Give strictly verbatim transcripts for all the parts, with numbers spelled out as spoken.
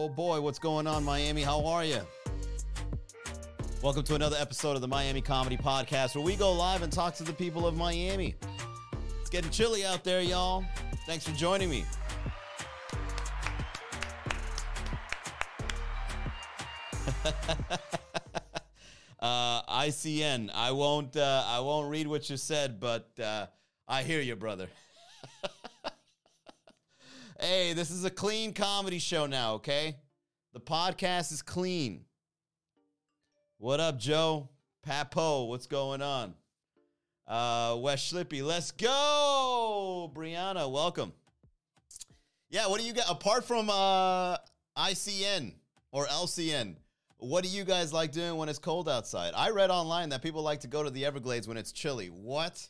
Oh boy, what's going on, Miami? How are you? Welcome to another episode of the Miami Comedy Podcast, where we go live and talk to the people of Miami. It's getting chilly out there, y'all. Thanks for joining me. uh, I C N. I won't. Uh, I won't read what you said, but uh, I hear you, brother. Hey, this is a clean comedy show now, okay? The podcast is clean. What up, Joe? Papo, what's going on? Uh, Wes Schlippy, let's go! Brianna, welcome. Yeah, what do you got? Apart from uh, I C N or L C N, what do you guys like doing when it's cold outside? I read online that people like to go to the Everglades when it's chilly. What?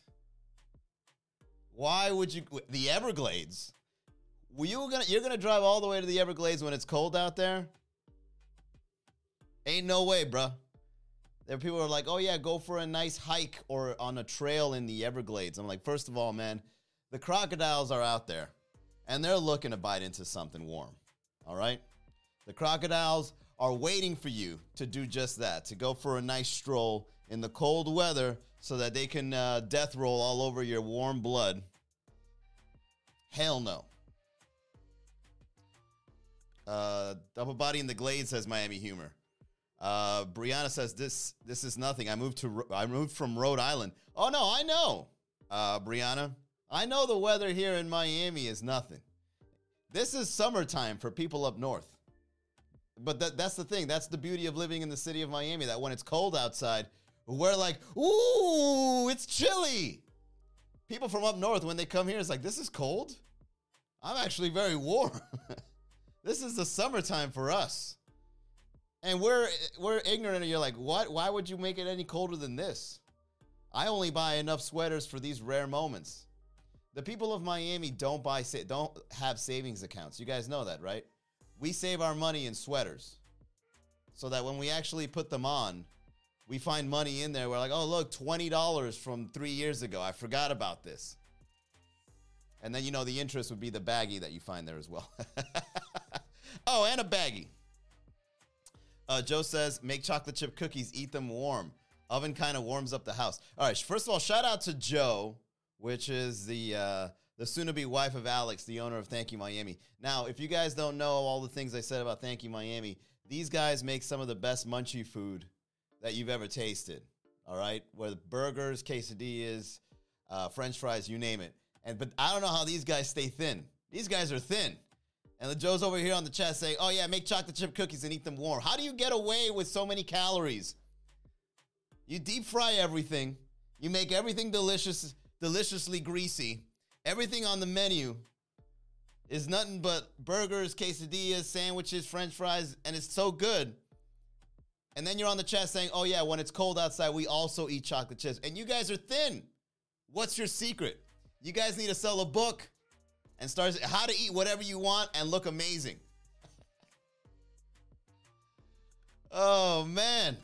Why would you... The Everglades? Were you gonna, you're going to drive all the way to the Everglades when it's cold out there? Ain't no way, bruh. There are people who are like, oh, yeah, go for a nice hike or on a trail in the Everglades. I'm like, first of all, man, the crocodiles are out there, and they're looking to bite into something warm, all right? The crocodiles are waiting for you to do just that, to go for a nice stroll in the cold weather so that they can uh, death roll all over your warm blood. Hell no. Uh, Double Body in the Glade says Miami humor. Uh, Brianna says this this is nothing. I moved to I moved from Rhode Island. Oh no, I know. Uh, Brianna, I know the weather here in Miami is nothing. This is summertime for people up north. But that that's the thing. That's the beauty of living in the city of Miami, that when it's cold outside, we're like, "Ooh, it's chilly." People from up north, when they come here, it's like, "This is cold? I'm actually very warm." This is the summertime for us. And we're we're ignorant, and you're like, what? Why would you make it any colder than this? I only buy enough sweaters for these rare moments. The people of Miami don't buy don't have savings accounts. You guys know that, right? We save our money in sweaters so that when we actually put them on, we find money in there. We're like, oh, look, twenty dollars from three years ago. I forgot about this. And then, you know, the interest would be the baggie that you find there as well. Oh, and a baggie. Uh, Joe says, make chocolate chip cookies, eat them warm. Oven kind of warms up the house. All right, first of all, shout out to Joe, which is the uh, the soon-to-be wife of Alex, the owner of Thank You Miami. Now, if you guys don't know all the things I said about Thank You Miami, these guys make some of the best munchie food that you've ever tasted, all right? Where the burgers, quesadillas, uh, French fries, you name it. And But I don't know how these guys stay thin. These guys are thin. And the Joe's over here on the chat saying, oh, yeah, make chocolate chip cookies and eat them warm. How do you get away with so many calories? You deep fry everything. You make everything delicious, deliciously greasy. Everything on the menu is nothing but burgers, quesadillas, sandwiches, French fries, and it's so good. And then you're on the chat saying, oh, yeah, when it's cold outside, we also eat chocolate chips. And you guys are thin. What's your secret? You guys need to sell a book and start how to eat whatever you want and look amazing. Oh, man.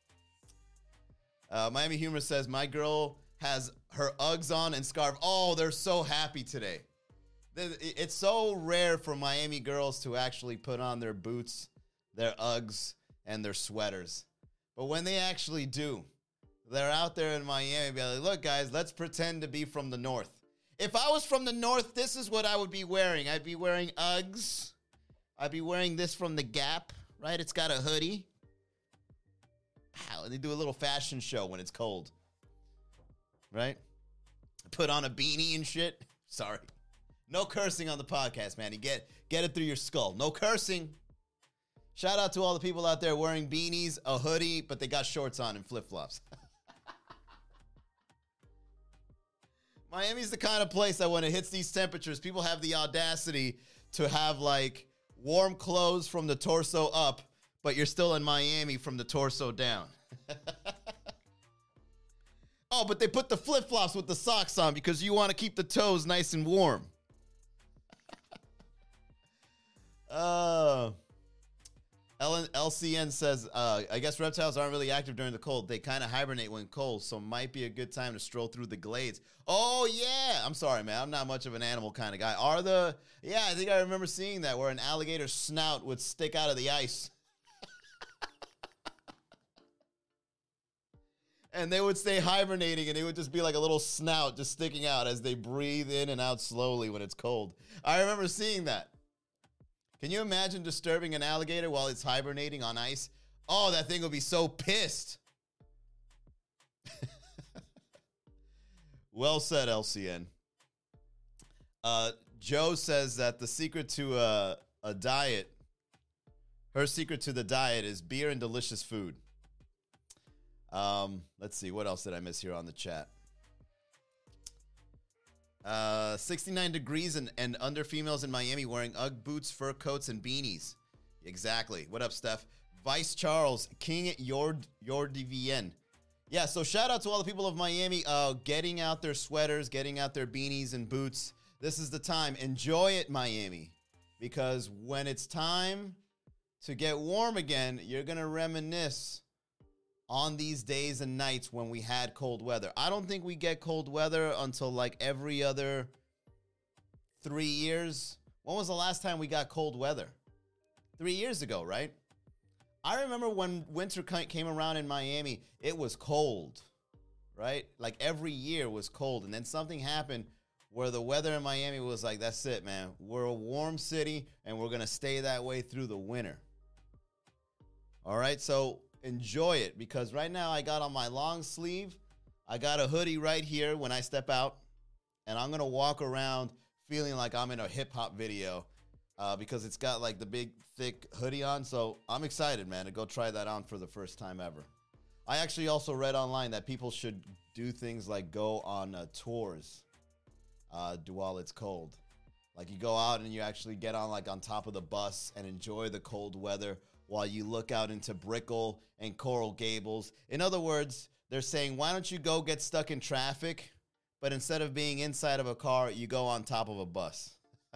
Uh, Miami Humor says, my girl has her Uggs on and scarf. Oh, they're so happy today. It's so rare for Miami girls to actually put on their boots, their Uggs, and their sweaters. But when they actually do, they're out there in Miami, be like, look, guys, let's pretend to be from the north. If I was from the north, this is what I would be wearing. I'd be wearing Uggs. I'd be wearing this from the Gap, right? It's got a hoodie. Wow, they do a little fashion show when it's cold, right? Put on a beanie and shit. Sorry. No cursing on the podcast, man. You get, get it through your skull. No cursing. Shout out to all the people out there wearing beanies, a hoodie, but they got shorts on and flip-flops. Miami's the kind of place that when it hits these temperatures, people have the audacity to have, like, warm clothes from the torso up, but you're still in Miami from the torso down. Oh, but they put the flip-flops with the socks on because you want to keep the toes nice and warm. Uh, L- LCN says, uh, I guess reptiles aren't really active during the cold. They kind of hibernate when cold, so might be a good time to stroll through the glades. Oh, yeah. I'm sorry, man. I'm not much of an animal kind of guy. Are the... Yeah, I think I remember seeing that, where an alligator's snout would stick out of the ice. And they would stay hibernating, and it would just be like a little snout just sticking out as they breathe in and out slowly when it's cold. I remember seeing that. Can you imagine disturbing an alligator while it's hibernating on ice? Oh, that thing would be so pissed. Well said, L C N. Uh, Joe says that the secret to a, a diet, her secret to the diet is beer and delicious food. Um, let's see, what else did I miss here on the chat? Uh, sixty-nine degrees and, and under females in Miami wearing Ugg boots, fur coats, and beanies. Exactly. What up, Steph? Vice Charles, King Yord Yordivien. Yeah, so shout out to all the people of Miami uh, getting out their sweaters, getting out their beanies and boots. This is the time. Enjoy it, Miami. Because when it's time to get warm again, you're going to reminisce on these days and nights when we had cold weather. I don't think we get cold weather until like every other three years. When was the last time we got cold weather? Three years ago, right? I remember when winter came around in Miami, it was cold, right? Like every year was cold. And then something happened where the weather in Miami was like, that's it, man. We're a warm city and we're going to stay that way through the winter. All right, so enjoy it, because right now I got on my long sleeve. I got a hoodie right here when I step out, and I'm going to walk around feeling like I'm in a hip-hop video uh, because it's got like the big, thick hoodie on. So I'm excited, man, to go try that on for the first time ever. I actually also read online that people should do things like go on uh, tours uh, while it's cold. Like you go out and you actually get on like on top of the bus and enjoy the cold weather while you look out into Brickell and Coral Gables. In other words, they're saying, why don't you go get stuck in traffic, but instead of being inside of a car, you go on top of a bus.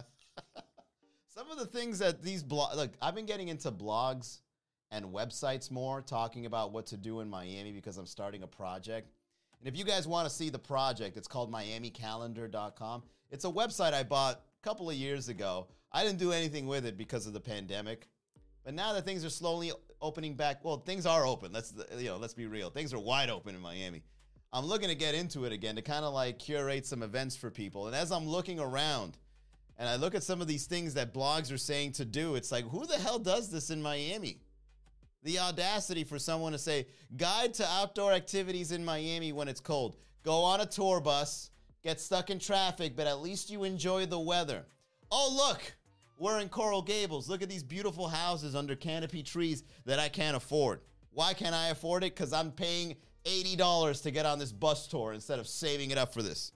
Some of the things that these blogs, look, I've been getting into blogs and websites more, talking about what to do in Miami because I'm starting a project. And if you guys want to see the project, it's called Miami Calendar dot com. It's a website I bought a couple of years ago. I didn't do anything with it because of the pandemic. But now that things are slowly opening back, well, things are open. Let's, you know, let's be real. Things are wide open in Miami. I'm looking to get into it again to kind of like curate some events for people. And as I'm looking around and I look at some of these things that blogs are saying to do, it's like, who the hell does this in Miami? The audacity for someone to say, guide to outdoor activities in Miami when it's cold. Go on a tour bus, get stuck in traffic, but at least you enjoy the weather. Oh, look. We're in Coral Gables. Look at these beautiful houses under canopy trees that I can't afford. Why can't I afford it? Because I'm paying eighty dollars to get on this bus tour instead of saving it up for this.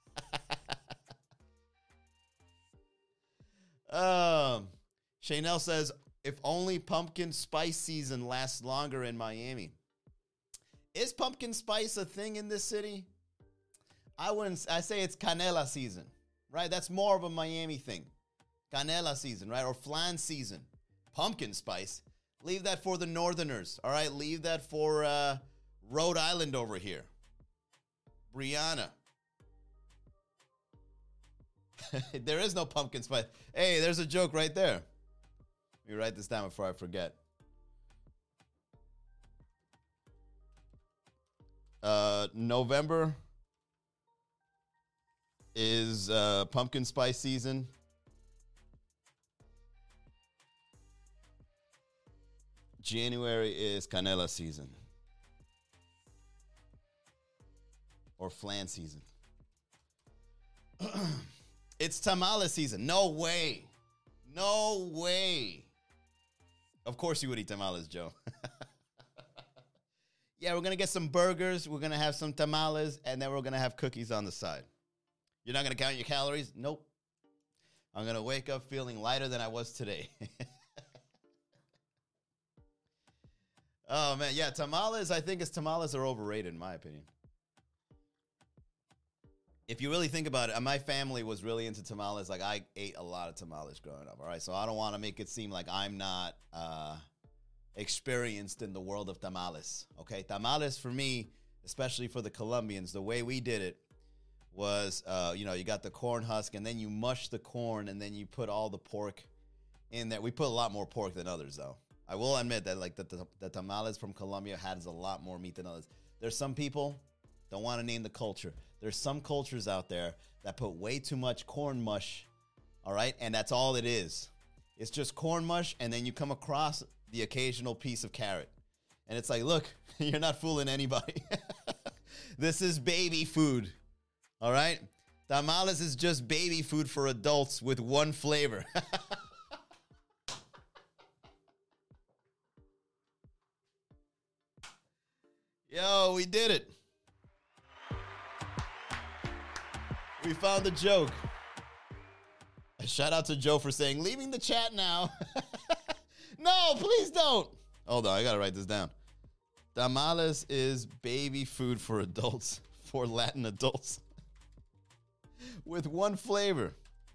um, Chanel says, if only pumpkin spice season lasts longer in Miami. Is pumpkin spice a thing in this city? I wouldn't. I say it's canela season, right? That's more of a Miami thing. Canela season, right? Or flan season. Pumpkin spice. Leave that for the northerners, all right? Leave that for uh, Rhode Island over here. Brianna. There is no pumpkin spice. Hey, there's a joke right there. Let me write this down before I forget. Uh, November is uh, pumpkin spice season. January is canela season. Or flan season. It's tamale season. No way. No way. Of course you would eat tamales, Joe. Yeah, we're going to get some burgers. We're going to have some tamales. And then we're going to have cookies on the side. You're not going to count your calories? Nope. I'm going to wake up feeling lighter than I was today. Oh, man. Yeah, tamales, I think is tamales are overrated, in my opinion. If you really think about it, my family was really into tamales. Like, I ate a lot of tamales growing up, all right? So I don't want to make it seem like I'm not uh, experienced in the world of tamales. Okay, tamales for me, especially for the Colombians, the way we did it was, uh, you know, you got the corn husk and then you mush the corn and then you put all the pork in there. We put a lot more pork than others, though. I will admit that, like, the, the, the tamales from Colombia has a lot more meat than others. There's some people, don't want to name the culture. There's some cultures out there that put way too much corn mush, all right? And that's all it is. It's just corn mush, and then you come across the occasional piece of carrot. And it's like, look, you're not fooling anybody. This is baby food, all right? Tamales is just baby food for adults with one flavor. Yo, we did it. We found the joke. Shout out to Joe for saying, leaving the chat now. No, please don't. Hold on, I gotta write this down. Tamales is baby food for adults, for Latin adults, with one flavor.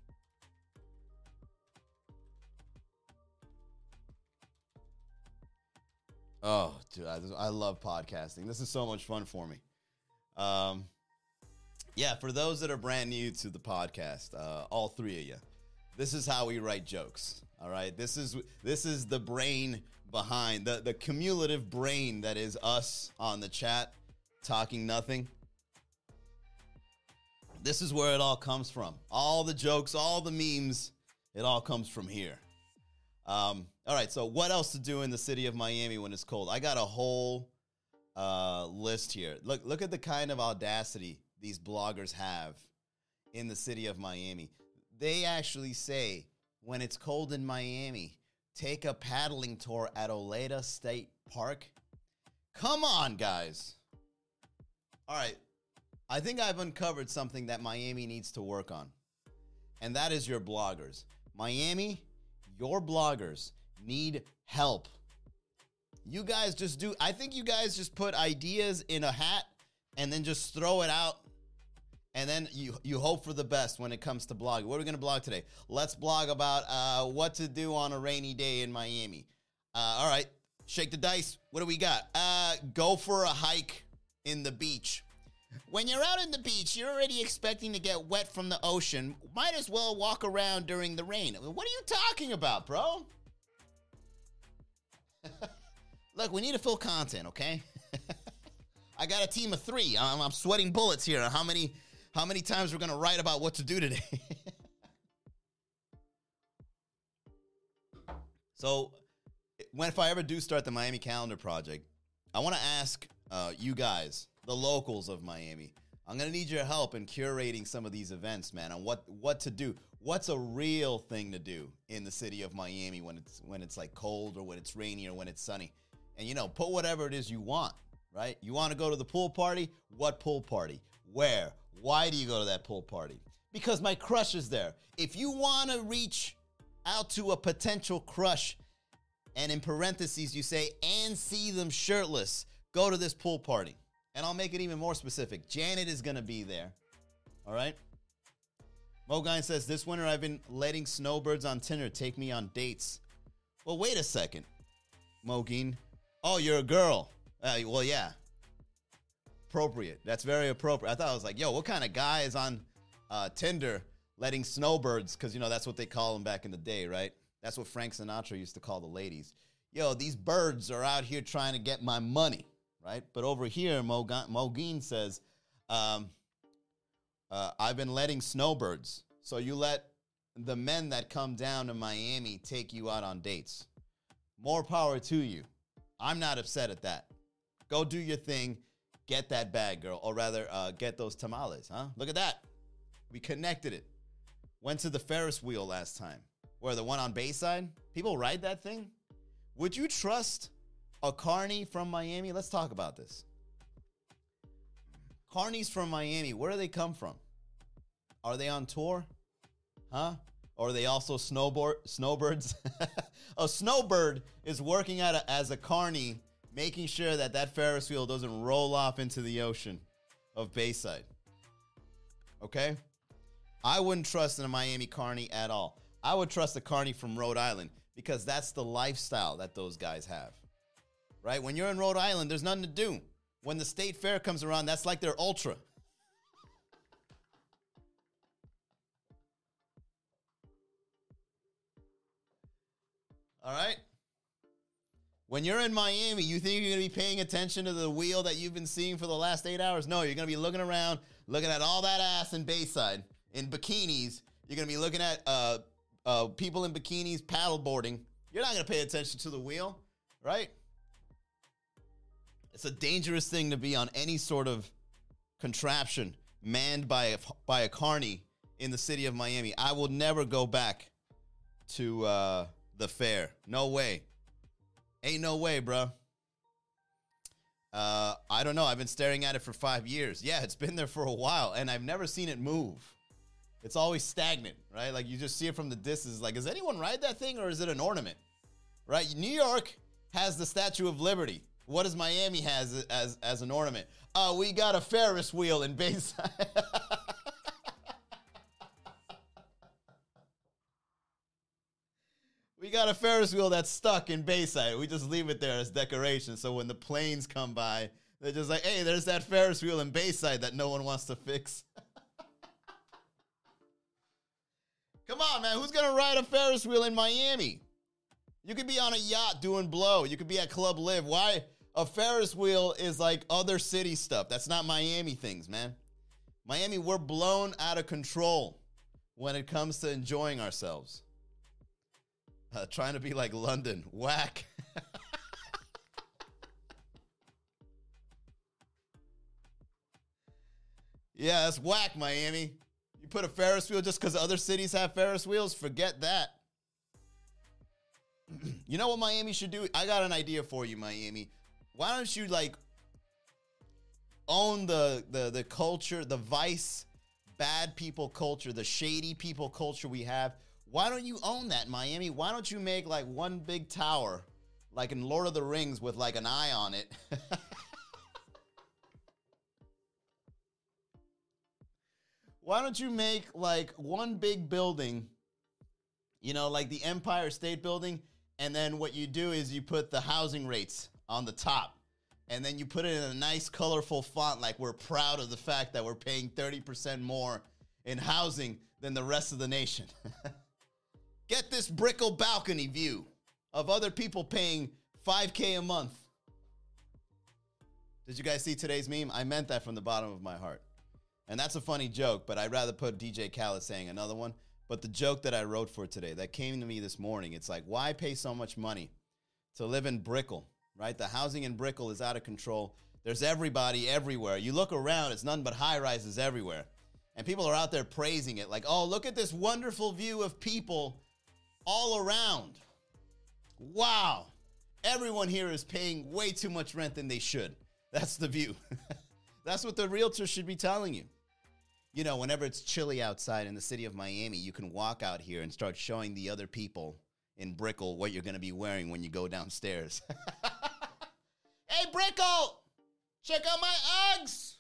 Oh, dude, I, I love podcasting. This is so much fun for me. Um, yeah, for those that are brand new to the podcast, uh, all three of you, this is how we write jokes. All right, this is this is the brain behind the the cumulative brain that is us on the chat talking nothing. This is where it all comes from. All the jokes, all the memes, it all comes from here. Um, all right, so what else to do in the city of Miami when it's cold? I got a whole uh, list here. Look, look at the kind of audacity these bloggers have in the city of Miami. They actually say, when it's cold in Miami, take a paddling tour at Oleta State Park. Come on, guys. All right, I think I've uncovered something that Miami needs to work on, and that is your bloggers. Miami, your bloggers need help. You guys just do, I think you guys just put ideas in a hat and then just throw it out, and then you you hope for the best when it comes to blogging. What are we going to blog today? Let's blog about uh, what to do on a rainy day in Miami. Uh, all right, shake the dice. What do we got? Uh, go for a hike in the beach. When you're out in the beach, you're already expecting to get wet from the ocean. Might as well walk around during the rain. What are you talking about, bro? Look, we need to fill content, okay? I got a team of three. I'm, I'm sweating bullets here. How many, how many times we're going to write about what to do today? So, when if I ever do start the Miami Calendar Project, I want to ask uh, you guys, the locals of Miami, I'm going to need your help in curating some of these events, man, on what, what to do. What's a real thing to do in the city of Miami when it's when it's like cold or when it's rainy or when it's sunny? And, you know, put whatever it is you want, right? You want to go to the pool party? What pool party? Where? Why do you go to that pool party? Because my crush is there. If you want to reach out to a potential crush, and in parentheses you say, and see them shirtless, go to this pool party. And I'll make it even more specific. Janet is going to be there. All right? Mogine says, this winter I've been letting snowbirds on Tinder take me on dates. Well, wait a second, Mogine. Oh, you're a girl. Uh, well, yeah. Appropriate. That's very appropriate. I thought I was like, yo, what kind of guy is on uh, Tinder letting snowbirds? Because, you know, that's what they call them back in the day, right? That's what Frank Sinatra used to call the ladies. Yo, these birds are out here trying to get my money, right? But over here, Mogine says, um, uh, I've been letting snowbirds. So you let the men that come down to Miami take you out on dates. More power to you. I'm not upset at that. Go do your thing. Get that bag, girl. Or rather, uh, get those tamales, huh? Look at that. We connected it. Went to the Ferris wheel last time. Where, the one on Bayside? People ride that thing? Would you trust a carny from Miami? Let's talk about this. Carnies from Miami, where do they come from? Are they on tour? Huh? Or are they also snowboard snowbirds? A snowbird is working at a, as a carny, making sure that that Ferris wheel doesn't roll off into the ocean of Bayside. Okay? I wouldn't trust in a Miami carny at all. I would trust a carny from Rhode Island because that's the lifestyle that those guys have. right? When you're in Rhode Island, there's nothing to do. When the state fair comes around, that's like their ultra. All right? When you're in Miami, you think you're going to be paying attention to the wheel that you've been seeing for the last eight hours? No, you're going to be looking around, looking at all that ass in Bayside, in bikinis. You're going to be looking at uh, uh, people in bikinis paddleboarding. You're not going to pay attention to the wheel, right? It's a dangerous thing to be on any sort of contraption manned by a, by a carny in the city of Miami. I will never go back to uh, the fair. No way. Ain't no way, bro. Uh, I don't know. I've been staring at it for five years. Yeah, it's been there for a while, and I've never seen it move. It's always stagnant, right? Like, you just see it from the distance. Like, does anyone ride that thing, or is it an ornament? Right? New York has the Statue of Liberty. What does Miami has as, as an ornament? Oh, we got a Ferris wheel in Bayside. We got a Ferris wheel that's stuck in Bayside. We just leave it there as decoration. So when the planes come by, they're just like, hey, there's that Ferris wheel in Bayside that no one wants to fix. Come on, man. Who's going to ride a Ferris wheel in Miami? You could be on a yacht doing blow. You could be at Club Live. Why? A Ferris wheel is like other city stuff. That's not Miami things, man. Miami, we're blown out of control when it comes to enjoying ourselves. Uh, trying to be like London. Whack. Yeah, that's whack, Miami. You put a Ferris wheel just because other cities have Ferris wheels? Forget that. You know what Miami should do? I got an idea for you, Miami. Why don't you, like, own the, the, the culture, the vice, bad people culture, the shady people culture we have? Why don't you own that, Miami? Why don't you make, like, one big tower, like in Lord of the Rings with, like, an eye on it? Why don't you make, like, one big building, you know, like the Empire State Building, and then what you do is you put the housing rates on the top, and then you put it in a nice, colorful font, like we're proud of the fact that we're paying thirty percent more in housing than the rest of the nation. Get this Brickell balcony view of other people paying five K a month. Did you guys see today's meme? I meant that from the bottom of my heart. And that's a funny joke, but I'd rather put D J Khaled saying another one. But the joke that I wrote for today, that came to me this morning, it's like, why pay so much money to live in Brickell, right? The housing in Brickell is out of control. There's everybody everywhere. You look around, it's nothing but high-rises everywhere. And people are out there praising it, like, oh, look at this wonderful view of people all around. Wow. Everyone here is paying way too much rent than they should. That's the view. That's what the realtor should be telling you. You know, whenever it's chilly outside in the city of Miami, you can walk out here and start showing the other people in Brickell what you're going to be wearing when you go downstairs. Hey, Brickell, check out my Uggs.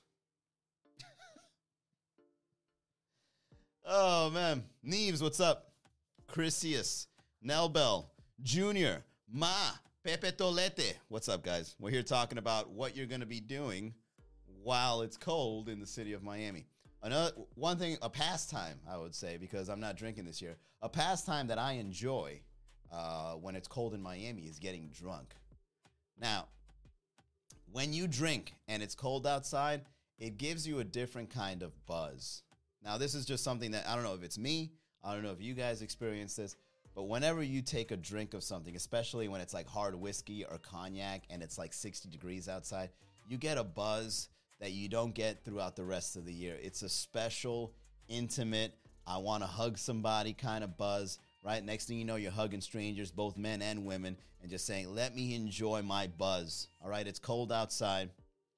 Oh, man. Neves, what's up? Chrysius, Nelbel, Junior, Ma, Pepe Tolete. What's up, guys? We're here talking about what you're going to be doing while it's cold in the city of Miami. Another one thing, a pastime, I would say, because I'm not drinking this year, a pastime that I enjoy uh, when it's cold in Miami is getting drunk. Now, when you drink and it's cold outside, it gives you a different kind of buzz. Now, this is just something that, I don't know if it's me, I don't know if you guys experience this, but whenever you take a drink of something, especially when it's like hard whiskey or cognac and it's like sixty degrees outside, you get a buzz that you don't get throughout the rest of the year. It's a special, intimate, I want to hug somebody kind of buzz, right? Next thing you know, you're hugging strangers, both men and women, and just saying, let me enjoy my buzz, all right? It's cold outside.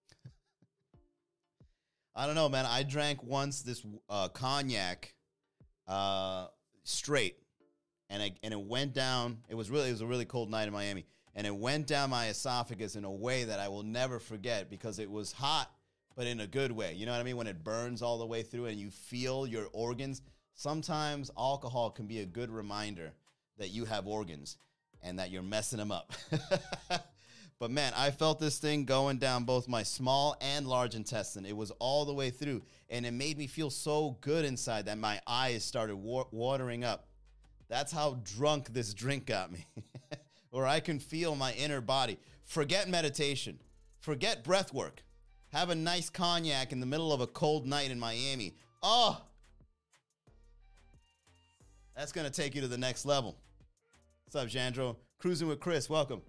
I don't know, man. I drank once this uh, cognac uh, straight, and, I, and it went down. It was really, it was a really cold night in Miami, and it went down my esophagus in a way that I will never forget because it was hot, but in a good way. You know what I mean? When it burns all the way through and you feel your organs. Sometimes alcohol can be a good reminder that you have organs and that you're messing them up. But man, I felt this thing going down both my small and large intestine. It was all the way through, and it made me feel so good inside that my eyes started wa- watering up. That's how drunk this drink got me. Or I can feel my inner body. Forget meditation. Forget breath work. Have a nice cognac in the middle of a cold night in Miami. Oh, that's going to take you to the next level. What's up, Jandro? Cruising with Chris. Welcome.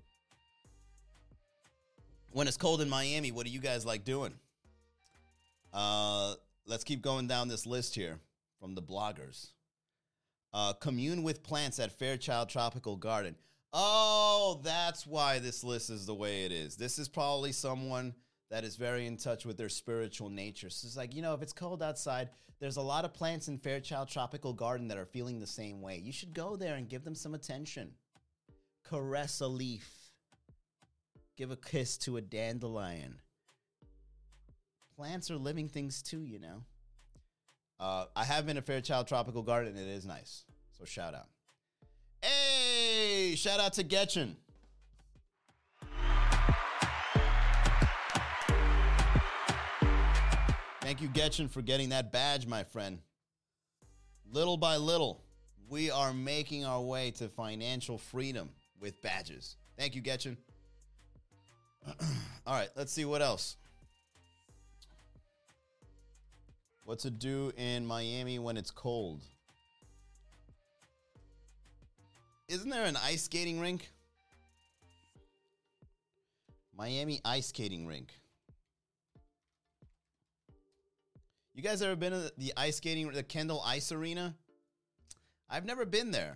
When it's cold in Miami, what do you guys like doing? Uh, let's keep going down this list here from the bloggers. Uh, commune with plants at Fairchild Tropical Garden. Oh, that's why this list is the way it is. This is probably someone that is very in touch with their spiritual nature. So it's like, you know, if it's cold outside, there's a lot of plants in Fairchild Tropical Garden that are feeling the same way. You should go there and give them some attention. Caress a leaf. Give a kiss to a dandelion. Plants are living things too, you know. Uh, I have been to Fairchild Tropical Garden, and it is nice. So shout out. Hey, shout out to Getchin. Thank you, Getchin, for getting that badge, my friend. Little by little, we are making our way to financial freedom with badges. Thank you, Getchin. All right, let's see what else. What to do in Miami when it's cold? Isn't there an ice skating rink? Miami ice skating rink. You guys ever been to the ice skating, the Kendall Ice Arena? I've never been there.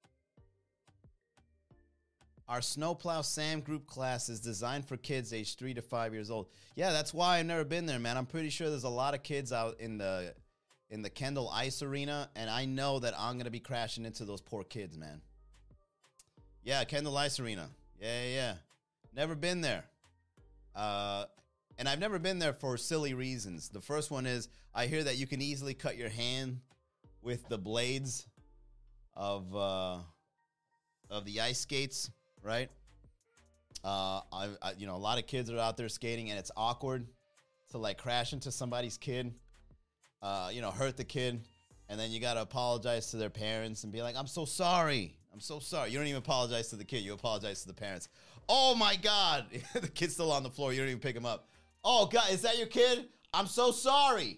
Our Snowplow Sam group class is designed for kids aged three to five years old. Yeah, that's why I've never been there, man. I'm pretty sure there's a lot of kids out in the in the Kendall Ice Arena, and I know that I'm going to be crashing into those poor kids, man. Yeah, Kendall Ice Arena. Yeah, yeah, yeah. Never been there. Uh, and I've never been there for silly reasons. The first one is I hear that you can easily cut your hand with the blades of uh, of the ice skates. Right? Uh, I, I, you know, a lot of kids are out there skating, and it's awkward to like crash into somebody's kid, uh, you know, hurt the kid, and then you gotta apologize to their parents and be like, "I'm so sorry, I'm so sorry." You don't even apologize to the kid; you apologize to the parents. Oh my God, the kid's still on the floor. You don't even pick him up. Oh God, is that your kid? I'm so sorry.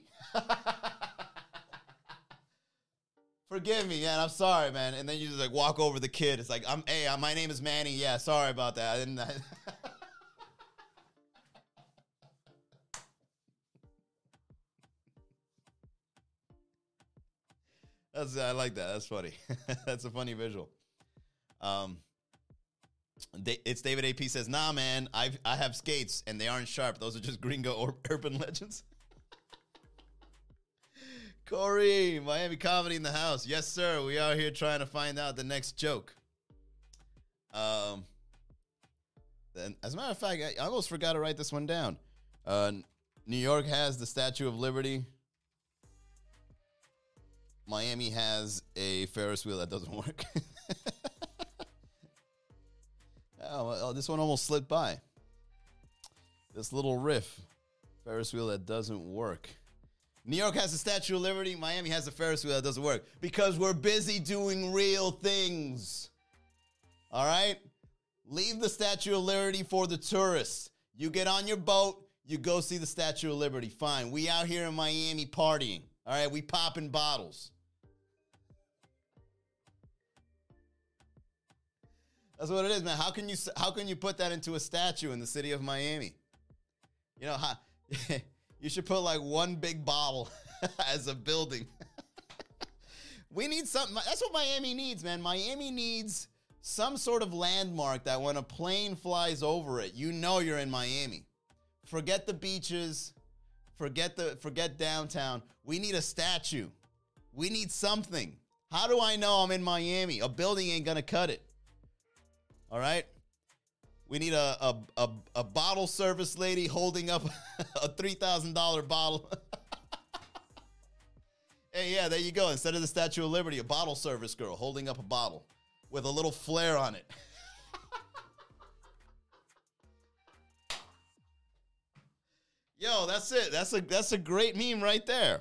Forgive me, man. I'm sorry, man. And then you just like walk over the kid. It's like, I'm, hey, my name is Manny. Yeah, sorry about that. I didn't. I... That's, I like that. That's funny. That's a funny visual. Um, it's David A P says, nah, man. I I have skates and they aren't sharp. Those are just gringo or urban legends. Corey, Miami Comedy in the house. Yes, sir. We are here trying to find out the next joke. Um, then, as a matter of fact, I, I almost forgot to write this one down. Uh, New York has the Statue of Liberty. Miami has a Ferris wheel that doesn't work. oh, well, this one almost slipped by. This little riff. Ferris wheel that doesn't work. New York has the Statue of Liberty. Miami has the Ferris wheel that doesn't work because we're busy doing real things. All right? Leave the Statue of Liberty for the tourists. You get on your boat, you go see the Statue of Liberty. Fine. We out here in Miami partying. All right? We popping bottles. That's what it is, man. How can you how can you put that into a statue in the city of Miami? You know, how you should put like one big bottle as a building. We need something. That's what Miami needs, man. Miami needs some sort of landmark that when a plane flies over it, you know you're in Miami. Forget the beaches. Forget the forget downtown. We need a statue. We need something. How do I know I'm in Miami? A building ain't gonna cut it. All right? We need a a, a, a bottle service lady holding up a three thousand dollars bottle. Hey, yeah, there you go. Instead of the Statue of Liberty, a bottle service girl holding up a bottle with a little flare on it. That's it. That's a that's a great meme right there.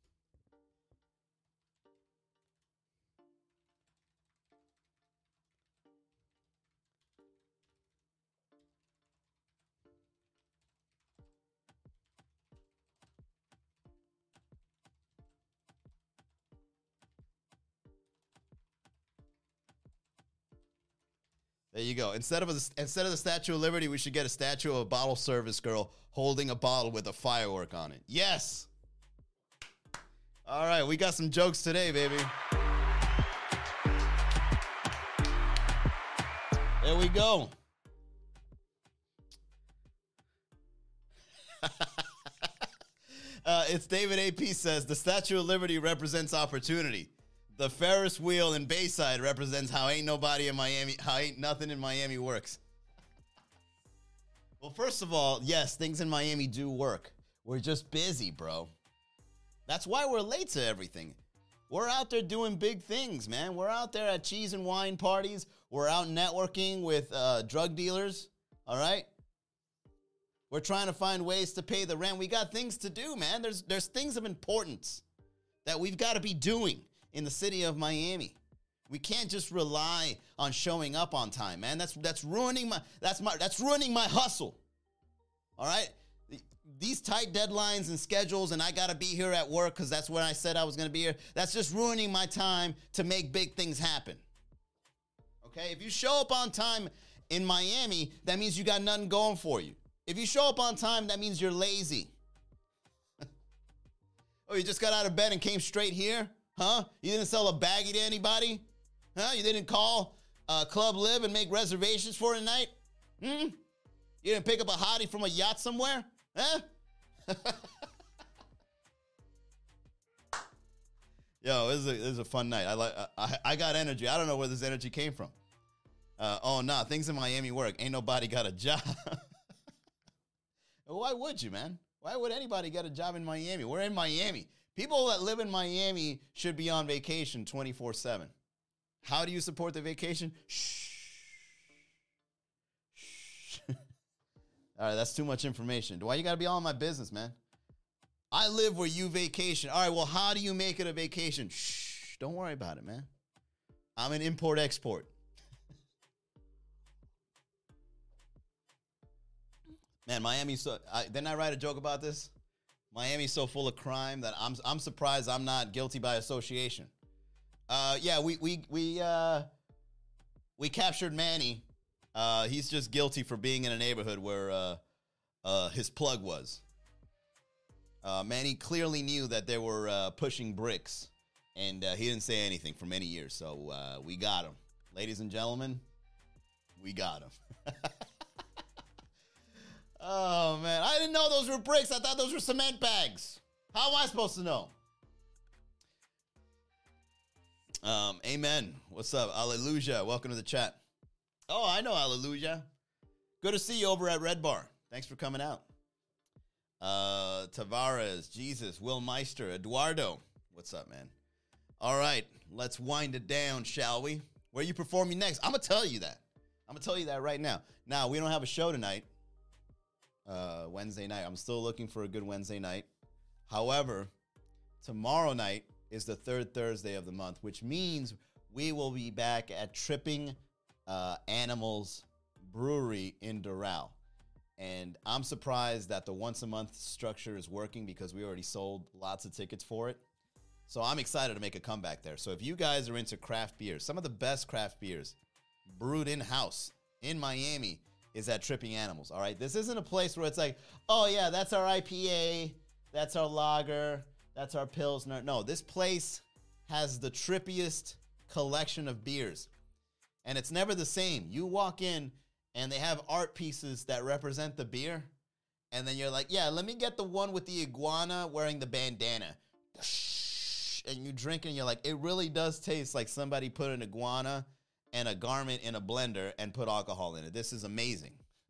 There you go. Instead of a, instead of the Statue of Liberty, we should get a statue of a bottle service girl holding a bottle with a firework on it. Yes. All right, we got some jokes today, baby. There we go. uh, it's David A P says, the Statue of Liberty represents opportunity. The Ferris wheel in Bayside represents how ain't nobody in Miami, how ain't nothing in Miami works. Well, first of all, yes, things in Miami do work. We're just busy, bro. That's why we're late to everything. We're out there doing big things, man. We're out there at cheese and wine parties. We're out networking with uh, drug dealers, all right? We're trying to find ways to pay the rent. We got things to do, man. There's, there's things of importance that we've got to be doing in the city of Miami. We can't just rely on showing up on time, man. That's that's ruining my that's my that's ruining my hustle. All right? These tight deadlines and schedules, and I got to be here at work because that's when I said I was going to be here. That's just ruining my time to make big things happen. Okay? If you show up on time in Miami, that means you got nothing going for you. If you show up on time, that means you're lazy. Oh, you just got out of bed and came straight here? Huh? You didn't sell a baggie to anybody? Huh? You didn't call uh, Club Live and make reservations for tonight? Hmm? You didn't pick up a hottie from a yacht somewhere? Huh? Yo, this is, a, this is a fun night. I like. I, I got energy. I don't know where this energy came from. Uh, oh, nah, things in Miami work. Ain't nobody got a job. Why would you, man? Why would anybody get a job in Miami? We're in Miami. People that live in Miami should be on vacation twenty-four seven. How do you support the vacation? Shh. Shh. All right, that's too much information. Why you got to be all in my business, man? I live where you vacation. All right, well, how do you make it a vacation? Shh. Don't worry about it, man. I'm an import-export. Man, Miami's so... I, didn't I write a joke about this? Miami's so full of crime that I'm I'm surprised I'm not guilty by association. Uh, yeah, we we we uh, we captured Manny. Uh, he's just guilty for being in a neighborhood where uh, uh, his plug was. Uh, Manny clearly knew that they were uh, pushing bricks, and uh, he didn't say anything for many years. So uh, we got him, ladies and gentlemen. We got him. Oh, man. I didn't know those were bricks. I thought those were cement bags. How am I supposed to know? Um, amen. What's up? Hallelujah. Welcome to the chat. Oh, I know Hallelujah. Good to see you over at Red Bar. Thanks for coming out. Uh, Tavares, Jesus, Will Meister, Eduardo. What's up, man? All right. Let's wind it down, shall we? Where are you performing next? I'm going to tell you that. I'm going to tell you that right now. Now, we don't have a show tonight. Uh, Wednesday night. I'm still looking for a good Wednesday night. However, tomorrow night is the third Thursday of the month, which means we will be back at Tripping uh, Animals Brewery in Doral. And I'm surprised that the once a month structure is working because we already sold lots of tickets for it. So I'm excited to make a comeback there. So if you guys are into craft beers, some of the best craft beers brewed in-house in Miami is at Tripping Animals, all right? This isn't a place where it's like, oh, yeah, that's our I P A, that's our lager, that's our Pilsner. No, this place has the trippiest collection of beers, and it's never the same. You walk in, and they have art pieces that represent the beer, and then you're like, yeah, let me get the one with the iguana wearing the bandana. And you drink it, and you're like, it really does taste like somebody put an iguana and a garment in a blender and put alcohol in it. This is amazing.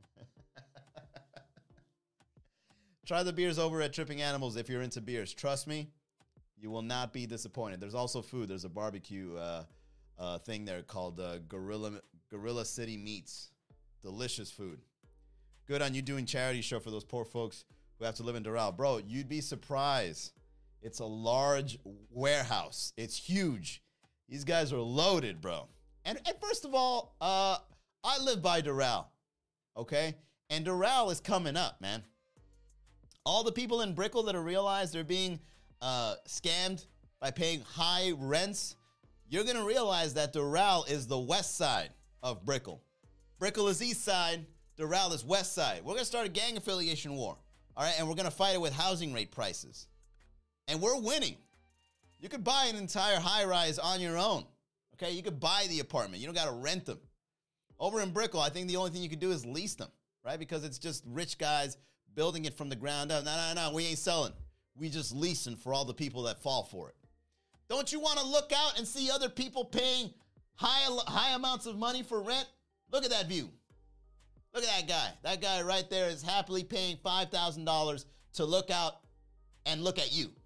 Try the beers over at Tripping Animals if you're into beers. Trust me, you will not be disappointed. There's also food. There's a barbecue uh, uh, thing there called uh, Gorilla, Gorilla City Meats. Delicious food. Good on you doing charity show for those poor folks who have to live in Doral. Bro, you'd be surprised. It's a large warehouse. It's huge. These guys are loaded, bro. And, and first of all, uh, I live by Doral, okay? And Doral is coming up, man. All the people in Brickell that are realized they're being uh, scammed by paying high rents, you're going to realize that Doral is the west side of Brickell. Brickell is east side, Doral is west side. We're going to start a gang affiliation war, all right? And we're going to fight it with housing rate prices. And we're winning. You could buy an entire high-rise on your own, okay? You could buy the apartment. You don't got to rent them. Over in Brickell, I think the only thing you could do is lease them, right? Because it's just rich guys building it from the ground up. No, no, no, we ain't selling. We just leasing for all the people that fall for it. Don't you want to look out and see other people paying high, high amounts of money for rent? Look at that view. Look at that guy. That guy right there is happily paying five thousand dollars to look out and look at you.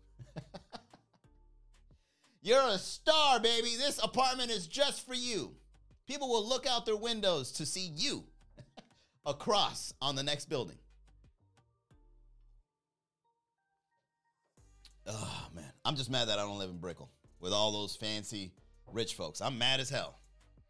You're a star, baby. This apartment is just for you. People will look out their windows to see you across on the next building. Oh, man. I'm just mad that I don't live in Brickell with all those fancy rich folks. I'm mad as hell.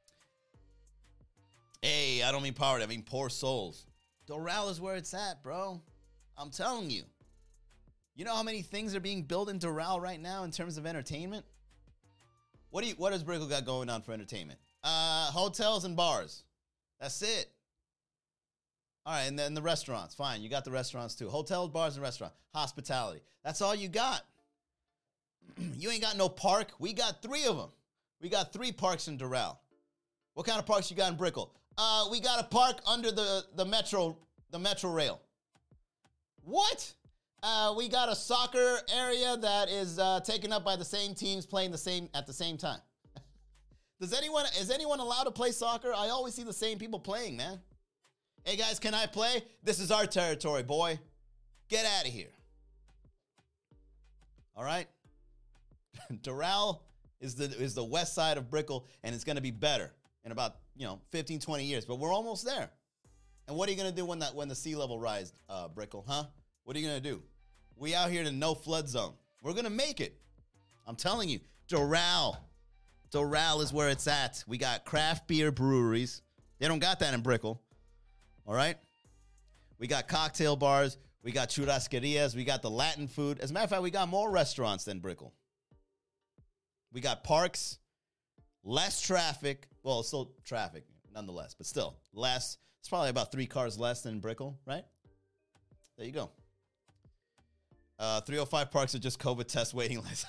Hey, I don't mean poverty. I mean poor souls. Doral is where it's at, bro. I'm telling you. You know how many things are being built in Doral right now in terms of entertainment? What do you, what does Brickell got going on for entertainment? Uh, hotels and bars. That's it. All right, and then the restaurants. Fine, you got the restaurants too. Hotels, bars, and restaurants. Hospitality. That's all you got. You ain't got no park. We got three of them. We got three parks in Doral. What kind of parks you got in Brickell? Uh, we got a park under the, the metro the metro rail. What? Uh, we got a soccer area that is uh, taken up by the same teams playing the same at the same time. Does anyone is anyone allowed to play soccer? I always see the same people playing, man. Hey guys, can I play? This is our territory, boy. Get out of here. All right? Doral is the is the west side of Brickell, and it's going to be better in about, you know, fifteen, twenty years, but we're almost there. And what are you going to do when that when the sea level rise, uh, Brickell, huh? What are you going to do? We out here to no flood zone. We're going to make it. I'm telling you, Doral. Doral is where it's at. We got craft beer breweries. They don't got that in Brickell. All right? We got cocktail bars. We got churrasquerias. We got the Latin food. As a matter of fact, we got more restaurants than Brickell. We got parks, less traffic. Well, still traffic, nonetheless, but still less. It's probably about three cars less than Brickell, right? There you go. Uh, three oh five parks are just COVID test waiting lists.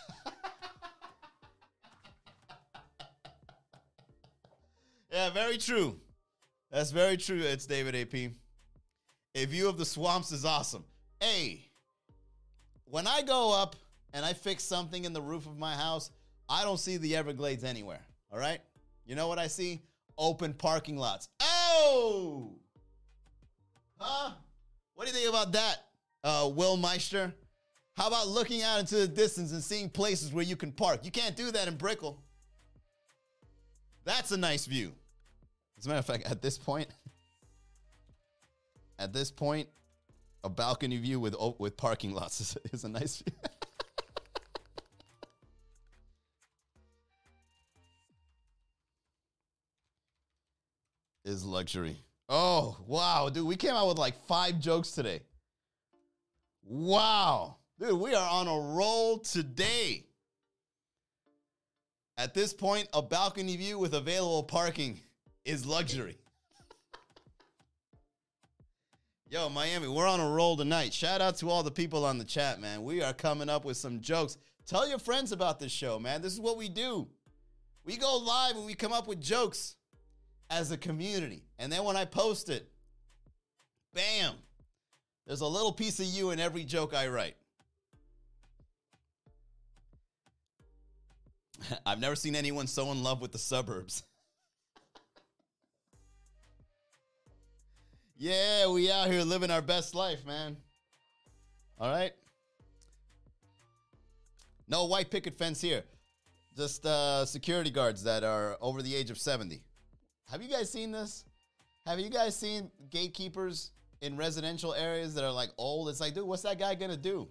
Yeah, very true. That's very true. It's David A P. A view of the swamps is awesome. Hey, when I go up and I fix something in the roof of my house, I don't see the Everglades anywhere. All right? You know what I see? Open parking lots. Oh! Huh? What do you think about that, uh, Will Meister? How about looking out into the distance and seeing places where you can park? You can't do that in Brickell. That's a nice view. As a matter of fact, at this point, at this point, a balcony view with with parking lots is, is a nice view. Is luxury. Oh, wow, dude, we came out with like five jokes today. Wow. Dude, we are on a roll today. At this point, a balcony view with available parking is luxury. Yo, Miami, we're on a roll tonight. Shout out to all the people on the chat, man. We are coming up with some jokes. Tell your friends about this show, man. This is what we do. We go live and we come up with jokes as a community. And then when I post it, bam, there's a little piece of you in every joke I write. I've never seen anyone so in love with the suburbs. Yeah, we out here living our best life, man. All right? No white picket fence here. Just uh, security guards that are over the age of seventy. Have you guys seen this? Have you guys seen gatekeepers in residential areas that are like old. It's like, dude, what's that guy gonna do?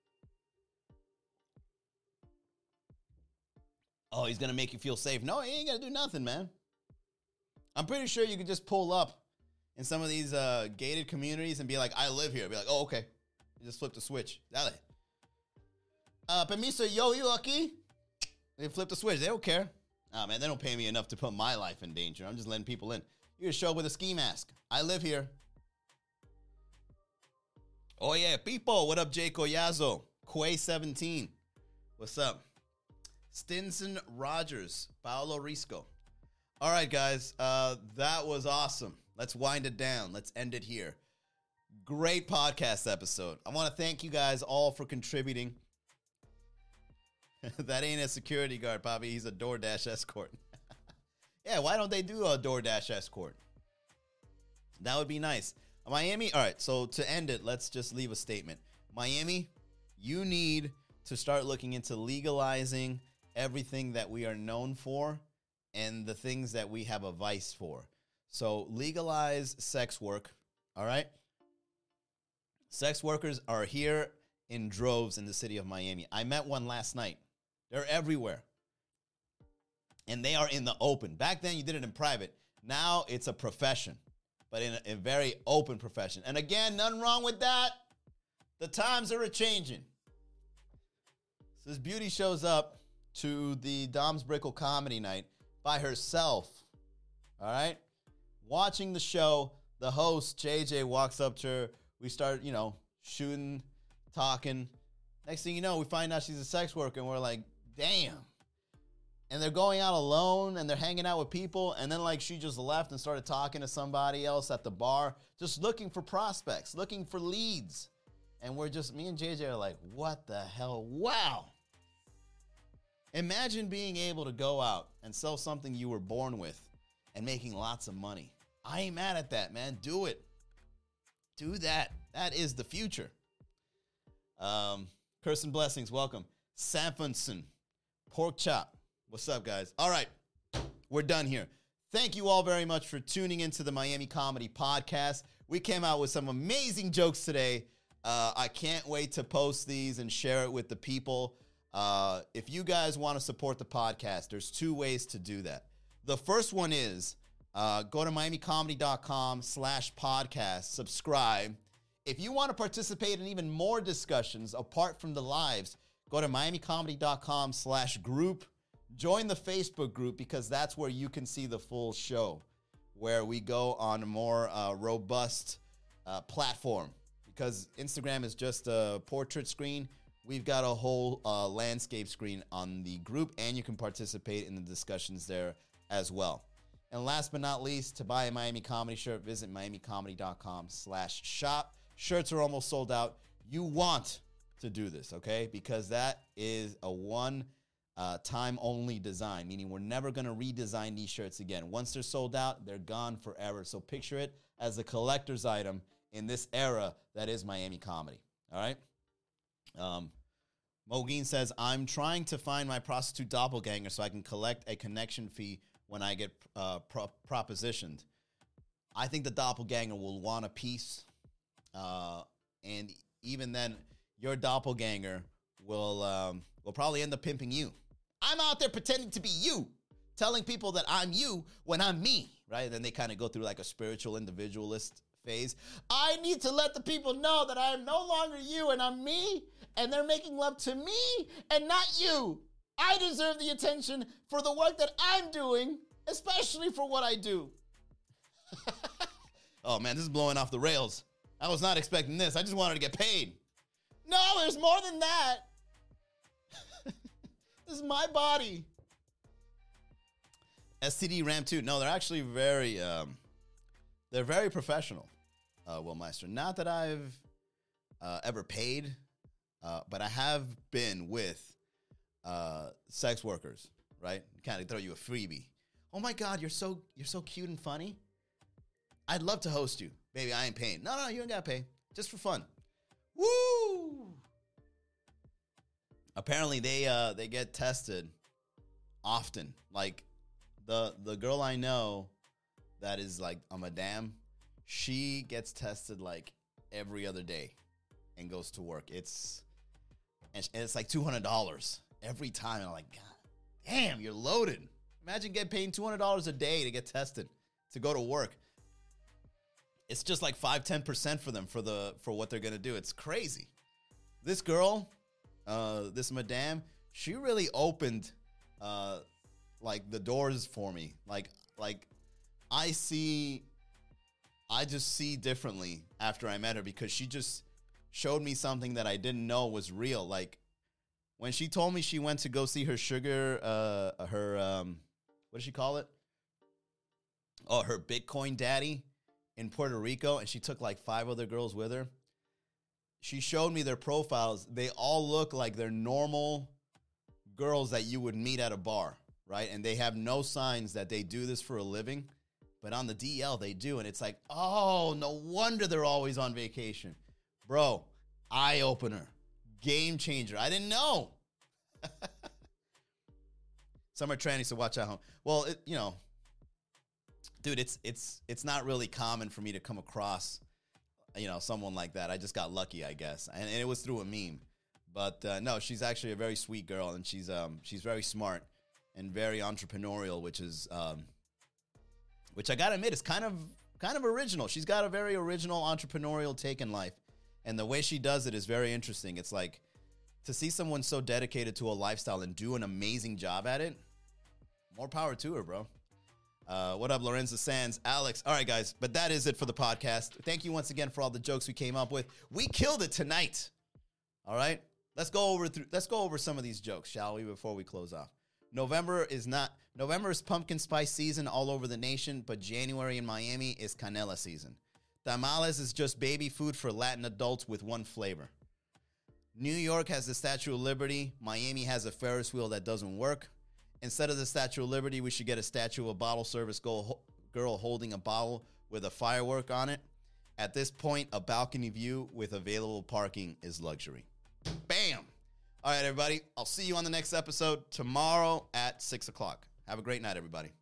Oh, he's gonna make you feel safe. No, he ain't gonna do nothing, man. I'm pretty sure you could just pull up in some of these uh, gated communities and be like, I live here. Be like, oh, okay. You just flip the switch. Dale. Uh, permiso, yo, you aquí? They flip the switch. They don't care. Oh, man, they don't pay me enough to put my life in danger. I'm just letting people in. You just show up with a ski mask. I live here. Oh, yeah, people. What up, Jay Collazo? Quay seventeen. What's up? Stinson Rogers. Paolo Risco. All right, guys. Uh, that was awesome. Let's wind it down. Let's end it here. Great podcast episode. I want to thank you guys all for contributing. That ain't a security guard, Bobby. He's a DoorDash escort. Yeah, why don't they do a DoorDash escort? That would be nice. Miami, all right, so to end it, let's just leave a statement. Miami, you need to start looking into legalizing everything that we are known for and the things that we have a vice for. So legalize sex work, all right? Sex workers are here in droves in the city of Miami. I met one last night. They're everywhere. And they are in the open. Back then, you did it in private. Now, it's a profession, but in a, a very open profession. And again, nothing wrong with that. The times are a-changing. So this beauty shows up to the Dom's Brickle comedy night by herself, all right? Watching the show, the host, J J, walks up to her. We start, you know, shooting, talking. Next thing you know, we find out she's a sex worker, and we're like, damn. And they're going out alone, and they're hanging out with people, and then, like, she just left and started talking to somebody else at the bar, just looking for prospects, looking for leads. And we're just, me and J J are like, what the hell? Wow. Imagine being able to go out and sell something you were born with and making lots of money. I ain't mad at that, man. Do it. Do that. That is the future. Um, Curse and Blessings, welcome. Samfonson, Pork Chop. What's up, guys? All right, we're done here. Thank you all very much for tuning into the Miami Comedy Podcast. We came out with some amazing jokes today. Uh, I can't wait to post these and share it with the people. Uh, if you guys want to support the podcast, there's two ways to do that. The first one is uh, go to miamicomedy.com slash podcast, subscribe. If you want to participate in even more discussions apart from the lives, go to miamicomedy.com slash group. Join the Facebook group because that's where you can see the full show, where we go on a more uh, robust uh, platform. Because Instagram is just a portrait screen, we've got a whole uh, landscape screen on the group, and you can participate in the discussions there as well. And last but not least, to buy a Miami Comedy shirt, visit miamicomedy.com slash shop. Shirts are almost sold out. You want to do this, okay? Because that is a one uh, time only design, meaning we're never going to redesign these shirts again. Once they're sold out, they're gone forever. So picture it as a collector's item in this era that is Miami comedy, all right? Um, Mogeen says, I'm trying to find my prostitute doppelganger so I can collect a connection fee when I get uh, pro- propositioned. I think the doppelganger will want a piece, uh, and even then, your doppelganger will um, will probably end up pimping you. I'm out there pretending to be you, telling people that I'm you when I'm me, right? And then they kind of go through like a spiritual individualist phase. I need to let the people know that I am no longer you and I'm me, and they're making love to me and not you. I deserve the attention for the work that I'm doing, especially for what I do. Oh man, this is blowing off the rails. I was not expecting this. I just wanted to get paid. No, there's more than that. This is my body. S T D Ram two. No, they're actually very, um, they're very professional, uh, Will Meister. Not that I've uh, ever paid, uh, but I have been with uh, sex workers, right? Kind of throw you a freebie. Oh my God, you're so you're so cute and funny. I'd love to host you. Baby, I ain't paying. No, no, you ain't got to pay. Just for fun. Woo! Apparently, they uh, they get tested often. Like, the the girl I know that is like a madame, she gets tested like every other day and goes to work. It's and it's like two hundred dollars every time. And I'm like, God damn, you're loaded. Imagine getting paid two hundred dollars a day to get tested, to go to work. It's just like five, ten percent for them for the for what they're going to do. It's crazy. This girl, uh, this madame, she really opened uh, like the doors for me. Like, like I see, I just see differently after I met her because she just showed me something that I didn't know was real. Like when she told me she went to go see her sugar, uh, her, um, what does she call it? Oh, her Bitcoin daddy in Puerto Rico, and she took like five other girls with her. She showed me their profiles. They all look like they're normal girls that you would meet at a bar, right? And they have no signs that they do this for a living, but on the D L they do. And it's like, oh, no wonder they're always on vacation. Bro, eye opener, game changer. I didn't know. Summer trannies, so watch out home. Well, it, you know, dude, it's it's it's not really common for me to come across, you know, someone like that. I just got lucky, I guess, and, and it was through a meme. But uh, no, she's actually a very sweet girl, and she's um she's very smart and very entrepreneurial, which is um which I gotta admit is kind of kind of original. She's got a very original entrepreneurial take in life, and the way she does it is very interesting. It's like to see someone so dedicated to a lifestyle and do an amazing job at it. More power to her, bro. Uh, what up, Lorenzo Sands? Alex. All right, guys. But that is it for the podcast. Thank you once again for all the jokes we came up with. We killed it tonight. All right. Let's go over through. Let's go over some of these jokes, shall we, before we close off. November is not. November is pumpkin spice season all over the nation, but January in Miami is canela season. Tamales is just baby food for Latin adults with one flavor. New York has the Statue of Liberty. Miami has a Ferris wheel that doesn't work. Instead of the Statue of Liberty, we should get a statue of a bottle service girl holding a bottle with a firework on it. At this point, a balcony view with available parking is luxury. Bam! All right, everybody. I'll see you on the next episode tomorrow at six o'clock. Have a great night, everybody.